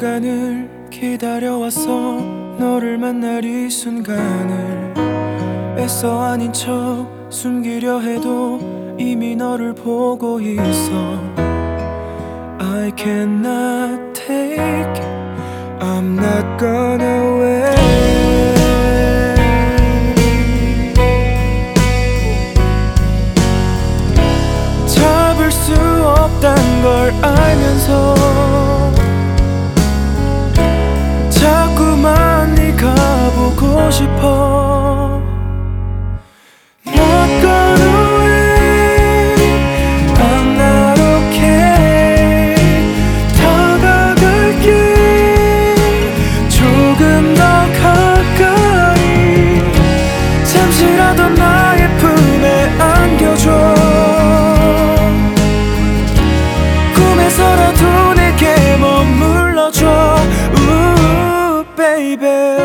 시간을 기다려왔어. 너를 만날 이 순간을 애써 아닌 척 숨기려 해도 이미 너를 보고 있어. I cannot take, I'm not gonna wait. 잡을 수 없단 걸 알면서 자꾸만 네가 보고 싶어. Not gonna wait, I'm not okay. 다가갈게 조금 더 가까이. 잠시라도 나의 품에 안겨줘. 꿈에서라도 내게 머물러줘. Baby.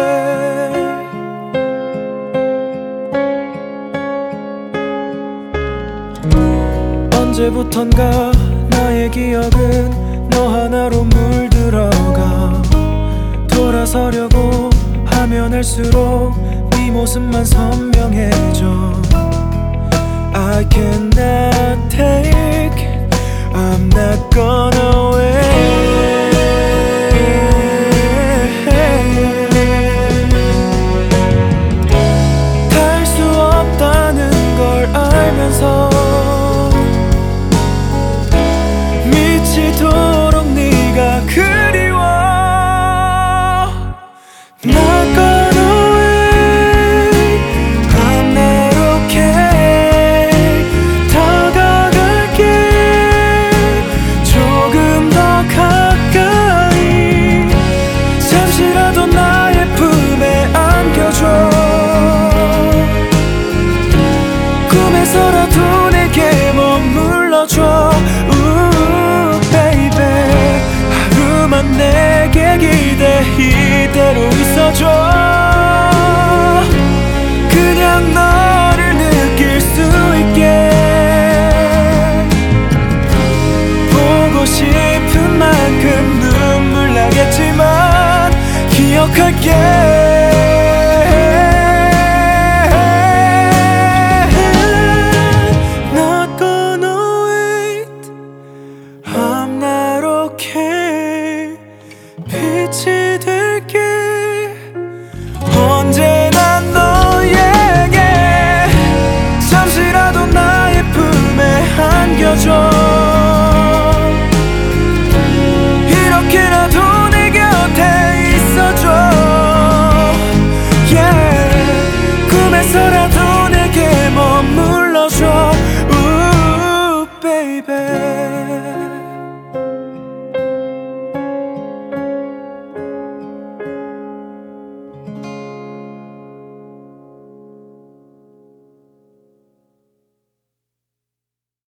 언제부턴가 나의 기억은 너 하나로 물들어가. 돌아서려고 하면 할수록 네 모습만 선명해져. I cannot take it, I'm not gonna wait. 미치도록 네가 그리워. Not gonna wait, I'm not okay. 다가갈게 조금 더 가까이. 잠시라도 나의 품에 안겨줘. 꿈에서라도 내게 머물러줘. 하루만 내게 기대 이대로 있어줘. 그냥 너를 느낄 수 있게. 보고 싶은 만큼 눈물 나겠지만 기억할게. 빛이